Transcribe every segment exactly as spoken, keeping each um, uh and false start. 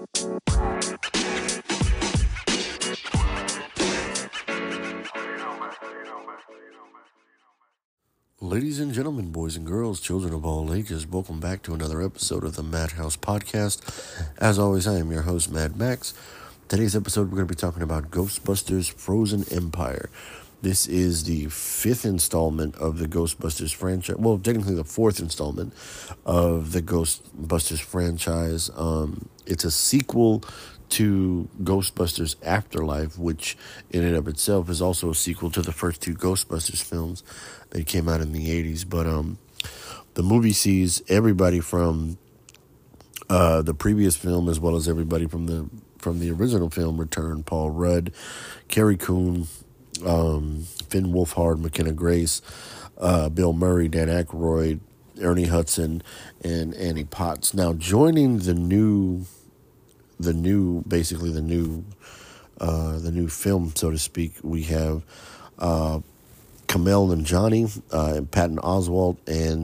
Ladies and gentlemen, boys and girls, children of all ages, welcome back to another episode of the Madhouse Podcast. As always, I am your host, Mad Max. Today's episode, we're going to be talking about Ghostbusters Frozen Empire. This is the fifth installment of the Ghostbusters franchise. Well, technically the fourth installment of the Ghostbusters franchise. Um, it's a sequel to Ghostbusters Afterlife, which in and of itself is also a sequel to the first two Ghostbusters films that came out in the eighties. But um, the movie sees everybody from uh, the previous film as well as everybody from the from the original film return. Paul Rudd, Carrie Coon, um, Finn Wolfhard, McKenna Grace, uh, Bill Murray, Dan Aykroyd, Ernie Hudson, and Annie Potts. Now joining the new, the new, basically the new, uh, the new film, so to speak, we have uh, Kumail Nanjiani, uh, and Patton Oswalt, and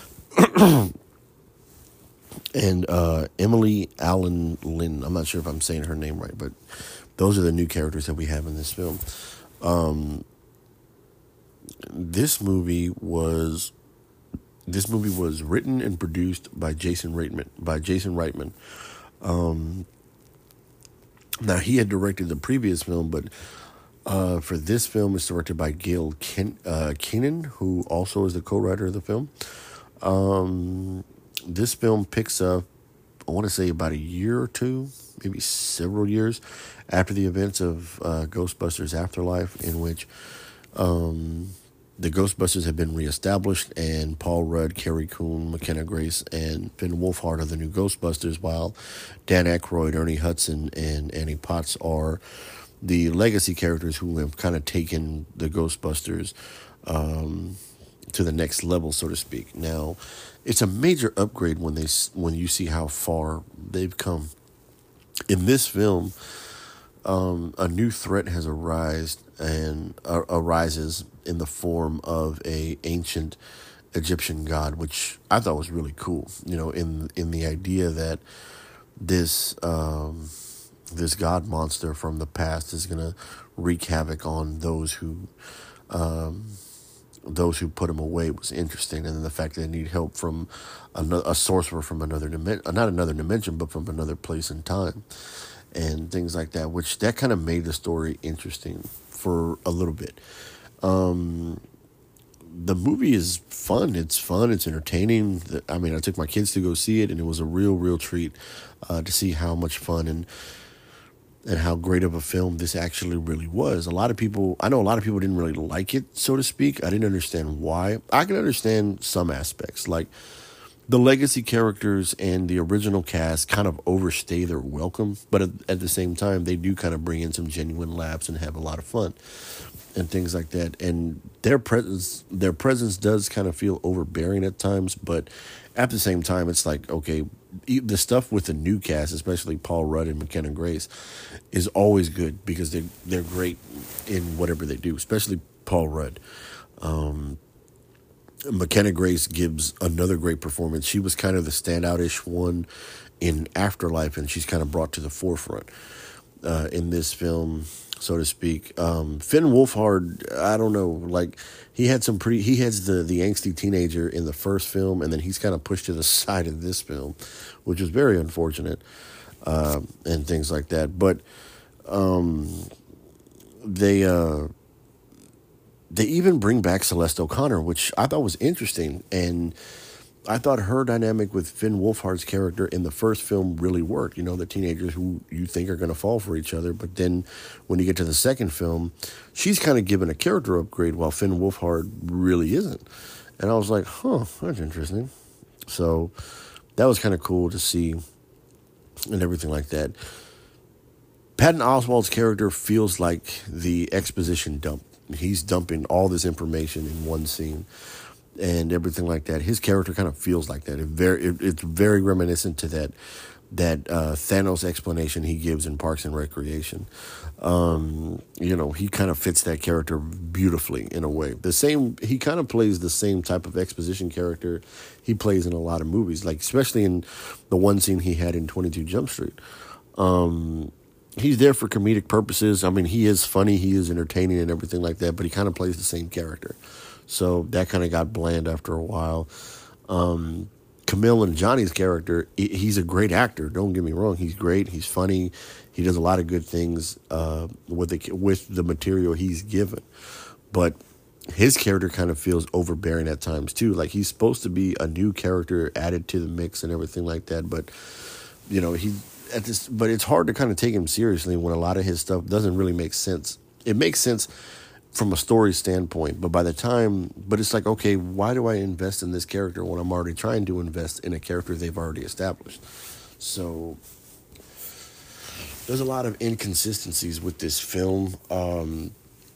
and uh, Emily Allen Lynn. I'm not sure if I'm saying her name right, but those are the new characters that we have in this film. Um, this movie was this movie was written and produced by Jason Reitman. By Jason Reitman. Um, now he had directed the previous film, but uh, for this film, it's directed by Gail Ken, uh, Keenan, who also is the co-writer of the film. Um, this film picks up, I want to say, about a year or two, maybe several years after the events of uh, Ghostbusters Afterlife, in which um, the Ghostbusters have been reestablished, and Paul Rudd, Carrie Coon, McKenna Grace, and Finn Wolfhard are the new Ghostbusters, while Dan Aykroyd, Ernie Hudson, and Annie Potts are the legacy characters who have kind of taken the Ghostbusters um, to the next level, so to speak. Now, it's a major upgrade when they when you see how far they've come. In this film, um, a new threat has arisen and uh, arises in the form of a ancient Egyptian god, which I thought was really cool. You know, in in the idea that this um, this god monster from the past is gonna wreak havoc on those who. Um, those who put him away was interesting, and then the fact that they need help from another, a sorcerer from another dimension, not another dimension, but from another place and time, and things like that, which that kind of made the story interesting for a little bit. Um, the movie is fun. It's fun. It's entertaining. I mean, I took my kids to go see it, and it was a real, real treat uh, to see how much fun and and how great of a film this actually really was. A lot of people, I know a lot of people didn't really like it, so to speak. I didn't understand why. I can understand some aspects, like the legacy characters and the original cast kind of overstay their welcome, but at, at the same time, they do kind of bring in some genuine laughs and have a lot of fun and things like that. And their presence, their presence does kind of feel overbearing at times, but at the same time, it's like, okay, the stuff with the new cast, especially Paul Rudd and McKenna Grace, is always good because they they're great in whatever they do, especially Paul Rudd. Um, McKenna Grace gives another great performance. She was kind of the standout-ish one in Afterlife, and she's kind of brought to the forefront uh, in this film, so to speak. Um, Finn Wolfhard, I don't know, like he had some pretty, he has the, the angsty teenager in the first film, and then he's kind of pushed to the side in this film, which was very unfortunate, uh, and things like that. But um, they, uh, they even bring back Celeste O'Connor, which I thought was interesting, and I thought her dynamic with Finn Wolfhard's character in the first film really worked. You know, the teenagers who you think are going to fall for each other, but then when you get to the second film, she's kind of given a character upgrade while Finn Wolfhard really isn't. And I was like, huh, that's interesting. So that was kind of cool to see and everything like that. Patton Oswalt's character feels like the exposition dump. He's dumping all this information in one scene and everything like that. His character kind of feels like that. It very, it, it's very reminiscent to that that uh, Thanos explanation he gives in Parks and Recreation. Um, you know, he kind of fits that character beautifully in a way. The same, he kind of plays the same type of exposition character he plays in a lot of movies, like especially in the one scene he had in twenty-two Jump Street. Um, he's there for comedic purposes. I mean, he is funny, he is entertaining, and everything like that. But he kind of plays the same character, so that kind of got bland after a while. Um, Camille and Johnny's character, he, he's a great actor. Don't get me wrong, he's great. He's funny. He does a lot of good things uh, with the with the material he's given, but his character kind of feels overbearing at times too. Like he's supposed to be a new character added to the mix and everything like that, but you know he at this. But it's hard to kind of take him seriously when a lot of his stuff doesn't really make sense. It makes sense from a story standpoint, but by the time, but it's like, okay, why do I invest in this character when I'm already trying to invest in a character they've already established? So there's a lot of inconsistencies with this film. Um,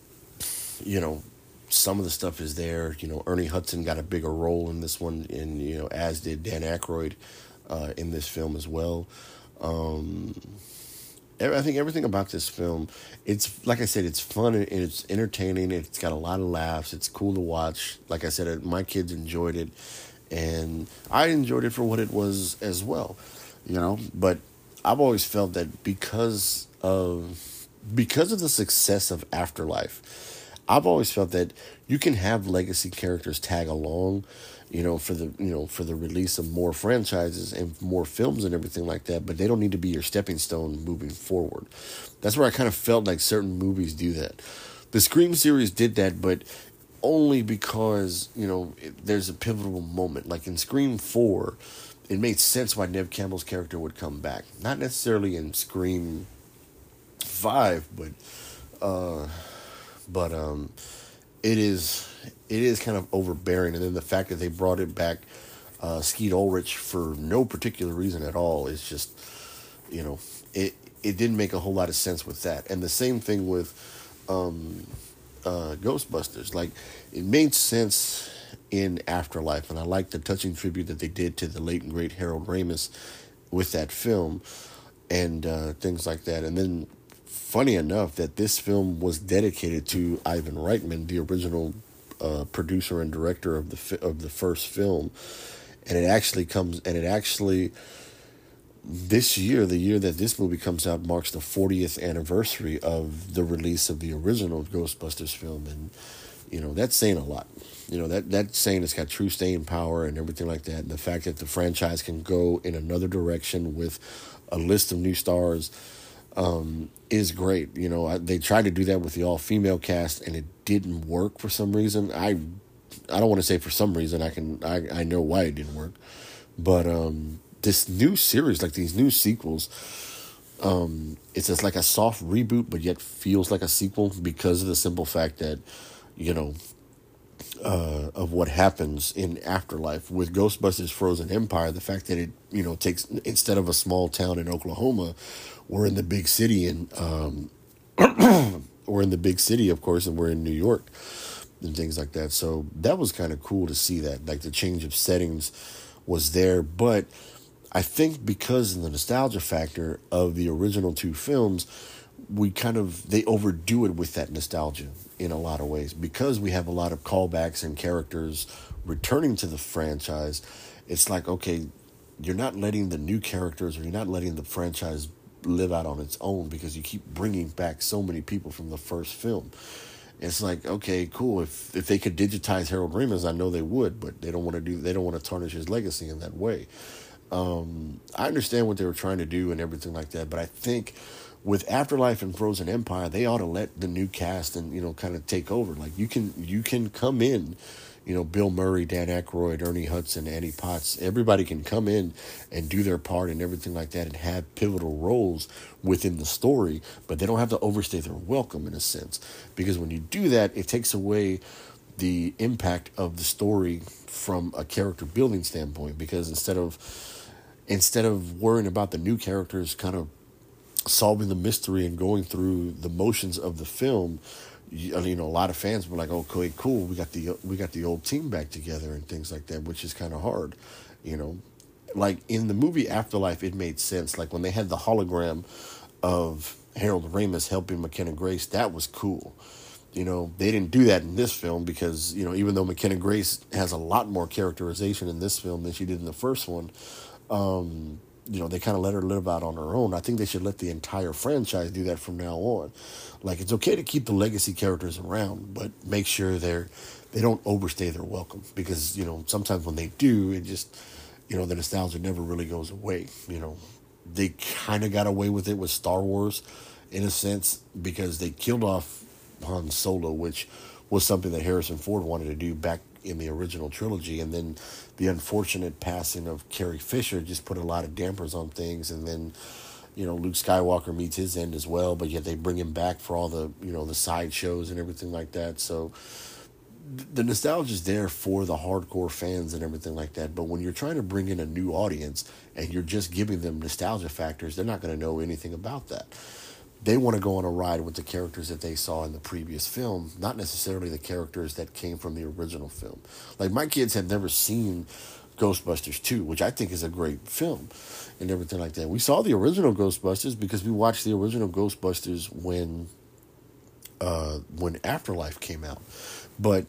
you know, some of the stuff is there. You know, Ernie Hudson got a bigger role in this one, and you know, as did Dan Aykroyd uh, in this film as well. Um, I think everything about this film, it's like I said, it's fun and it's entertaining. It's got a lot of laughs. It's cool to watch. Like I said, my kids enjoyed it, and I enjoyed it for what it was as well. You know, but I've always felt that because of because of the success of Afterlife, I've always felt that you can have legacy characters tag along, you know, for the you know for the release of more franchises and more films and everything like that. But they don't need to be your stepping stone moving forward. That's where I kind of felt like certain movies do that. The Scream series did that, but only because you know it, there's a pivotal moment. Like in Scream four, it made sense why Neve Campbell's character would come back. Not necessarily in Scream five, but uh, but um, it is it is kind of overbearing. And then the fact that they brought it back, uh, Skeet Ulrich, for no particular reason at all, is just, you know, it it didn't make a whole lot of sense with that. And the same thing with um, uh, Ghostbusters. Like, it made sense in Afterlife, and I like the touching tribute that they did to the late and great Harold Ramis with that film, and uh, things like that. And then, funny enough, that this film was dedicated to Ivan Reitman, the original uh, producer and director of the fi- of the first film, and it actually comes and it actually this year, the year that this movie comes out, marks the fortieth anniversary of the release of the original Ghostbusters film, and you know that's saying a lot. You know that that's saying it's got true staying power and everything like that, and the fact that the franchise can go in another direction with a list of new stars um, is great. You know, I, they tried to do that with the all-female cast, and it didn't work for some reason. I I don't want to say for some reason. I can I, I know why it didn't work, but um, this new series, like these new sequels, um, it's just like a soft reboot, but yet feels like a sequel because of the simple fact that, you know, uh, of what happens in Afterlife with Ghostbusters Frozen Empire. The fact that it, you know, takes, instead of a small town in Oklahoma, we're in the big city, and um, we're in the big city, of course, and we're in New York and things like that. So that was kind of cool to see that, like the change of settings was there. But I think because of the nostalgia factor of the original two films, we kind of, they overdo it with that nostalgia in a lot of ways, because we have a lot of callbacks and characters returning to the franchise. It's like, okay, you're not letting the new characters, or you're not letting the franchise live out on its own, because you keep bringing back so many people from the first film. It's like, okay, cool. If if they could digitize Harold Ramis, I know they would, but they don't want to do. They don't want to tarnish his legacy in that way. Um, I understand what they were trying to do and everything like that, but I think with Afterlife and Frozen Empire, they ought to let the new cast and, you know, kind of take over. Like, you can you can come in, you know, Bill Murray, Dan Aykroyd, Ernie Hudson, Annie Potts. Everybody can come in and do their part and everything like that, and have pivotal roles within the story, but they don't have to overstay their welcome in a sense, because when you do that, it takes away the impact of the story from a character building standpoint. Because instead of instead of worrying about the new characters kind of solving the mystery and going through the motions of the film, you, you know, a lot of fans were like, "Okay, cool, we got the we got the old team back together," and things like that, which is kind of hard, you know. Like in the movie Afterlife, it made sense. Like when they had the hologram of Harold Ramis helping McKenna Grace, that was cool. You know, they didn't do that in this film because, you know, even though McKenna Grace has a lot more characterization in this film than she did in the first one, um, you know, they kind of let her live out on her own. I think they should let the entire franchise do that from now on. Like, it's okay to keep the legacy characters around, but make sure they're they don't overstay their welcome, because, you know, sometimes when they do, it just, you know, the nostalgia never really goes away. You know, they kind of got away with it with Star Wars, in a sense, because they killed off Han Solo, which was something that Harrison Ford wanted to do back in the original trilogy, and then the unfortunate passing of Carrie Fisher just put a lot of dampers on things. And then, you know, Luke Skywalker meets his end as well, but yet they bring him back for all the, you know, the side shows and everything like that. So the nostalgia is there for the hardcore fans and everything like that. But when you're trying to bring in a new audience and you're just giving them nostalgia factors, they're not going to know anything about that. They want to go on a ride with the characters that they saw in the previous film, not necessarily the characters that came from the original film. Like, my kids have never seen Ghostbusters two, which I think is a great film and everything like that. We saw the original Ghostbusters because we watched the original Ghostbusters when uh, when Afterlife came out. But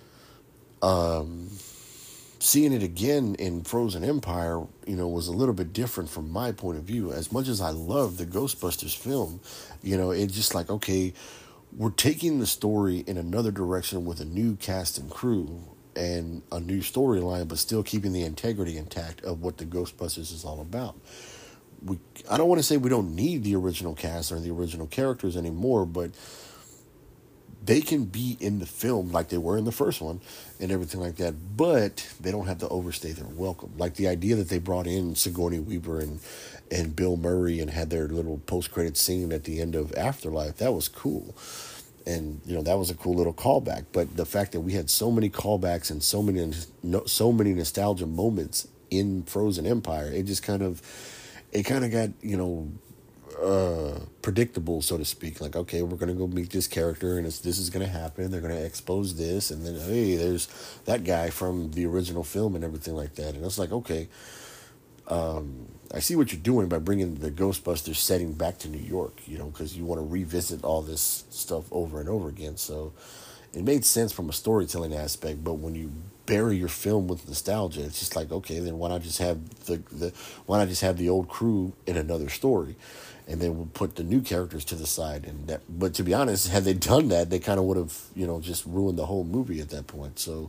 um, seeing it again in Frozen Empire, you know, was a little bit different from my point of view. As much as I love the Ghostbusters film, you know, it's just like, okay, we're taking the story in another direction with a new cast and crew and a new storyline, but still keeping the integrity intact of what the Ghostbusters is all about. We, I don't want to say we don't need the original cast or the original characters anymore, but they can be in the film like they were in the first one and everything like that, but they don't have to overstay their welcome. Like the idea that they brought in Sigourney Weaver and, and Bill Murray and had their little post-credit scene at the end of Afterlife, that was cool. And, you know, that was a cool little callback. But the fact that we had so many callbacks and so many so many nostalgia moments in Frozen Empire, it just kind of, it kind of got, you know, uh predictable, so to speak. Like, okay, we're gonna go meet this character and it's, this is gonna happen, they're gonna expose this, and then, hey, there's that guy from the original film and everything like that. And it's like, okay, um I see what you're doing by bringing the Ghostbusters setting back to New York, you know, because you want to revisit all this stuff over and over again. So it made sense from a storytelling aspect. But when you bury your film with nostalgia, it's just like, okay, then why not just have the, the why not just have the old crew in another story, and then we'll put the new characters to the side. And that, but to be honest, had they done that, they kind of would have, you know, just ruined the whole movie at that point. So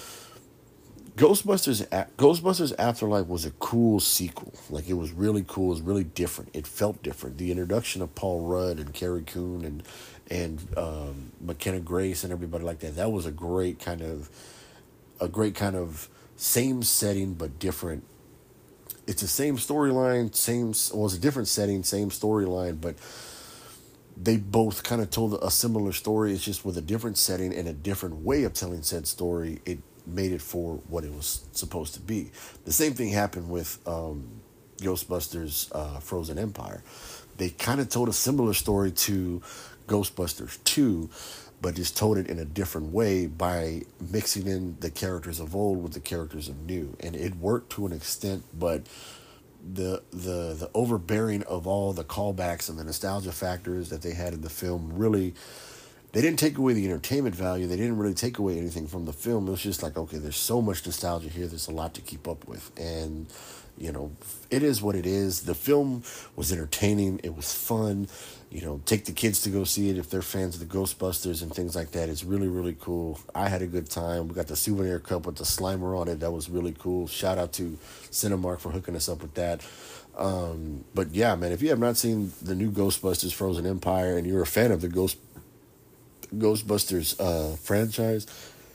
Ghostbusters Ghostbusters Afterlife was a cool sequel. Like, it was really cool. It was really different. It felt different. The introduction of Paul Rudd and Carrie Coon and and um, McKenna Grace and everybody like that, that was a great kind of a great kind of same setting but different. It's the same storyline, same well, it's a different setting, same storyline, but they both kind of told a similar story. It's just with a different setting and a different way of telling said story. It made it for what it was supposed to be. The same thing happened with um, Ghostbusters uh, Frozen Empire. They kind of told a similar story to Ghostbusters two, but just told it in a different way by mixing in the characters of old with the characters of new. And it worked to an extent, but the the the overbearing of all the callbacks and the nostalgia factors that they had in the film really, they didn't take away the entertainment value. They didn't really take away anything from the film. It was just like, okay, there's so much nostalgia here. There's a lot to keep up with. And, you know, it is what it is. The film was entertaining. It was fun. You know, take the kids to go see it if they're fans of the Ghostbusters and things like that. It's really, really cool. I had a good time. We got the souvenir cup with the Slimer on it. That was really cool. Shout out to Cinemark for hooking us up with that. Um, but yeah, man, if you have not seen the new Ghostbusters Frozen Empire and you're a fan of the Ghost Ghostbusters uh, franchise,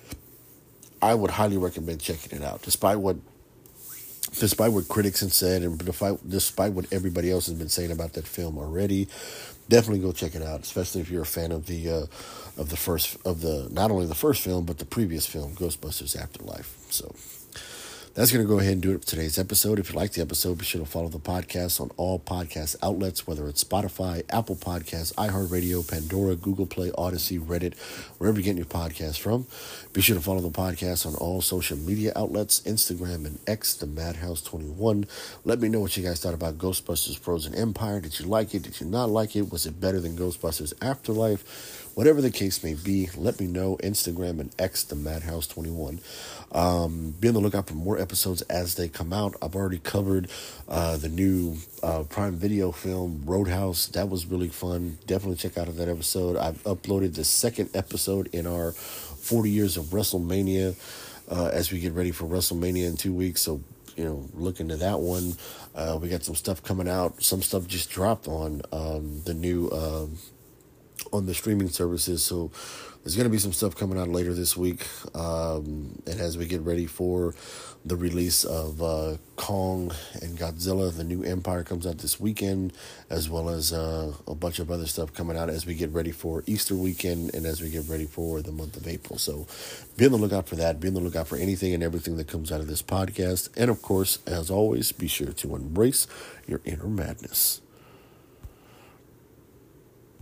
I would highly recommend checking it out. Despite what, despite what critics have said, and despite, despite what everybody else has been saying about that film already, definitely go check it out. Especially if you're a fan of the uh, of the first of the not only the first film but the previous film, Ghostbusters Afterlife. So that's going to go ahead and do it for today's episode. If you like the episode, be sure to follow the podcast on all podcast outlets, whether it's Spotify, Apple Podcasts, iHeartRadio, Pandora, Google Play, Odyssey, Reddit, wherever you get your podcasts from. Be sure to follow the podcast on all social media outlets, Instagram and X, the Madhouse twenty-one. Let me know what you guys thought about Ghostbusters Frozen Empire. Did you like it? Did you not like it? Was it better than Ghostbusters Afterlife? Whatever the case may be, let me know. Instagram and X, the Madhouse twenty-one. Um, be on the lookout for more episodes as they come out. I've already covered uh, the new uh, Prime Video film, Roadhouse. That was really fun. Definitely check out that episode. I've uploaded the second episode in our forty years of WrestleMania uh, as we get ready for WrestleMania in two weeks. So, you know, look into that one. Uh, we got some stuff coming out. Some stuff just dropped on um, the new... Uh, on the streaming services, so there's going to be some stuff coming out later this week, um, and as we get ready for the release of uh, Kong and Godzilla, the new Empire comes out this weekend, as well as uh, a bunch of other stuff coming out as we get ready for Easter weekend and as we get ready for the month of April. So be on the lookout for that. Be on the lookout for anything and everything that comes out of this podcast, and of course, as always, be sure to embrace your inner madness.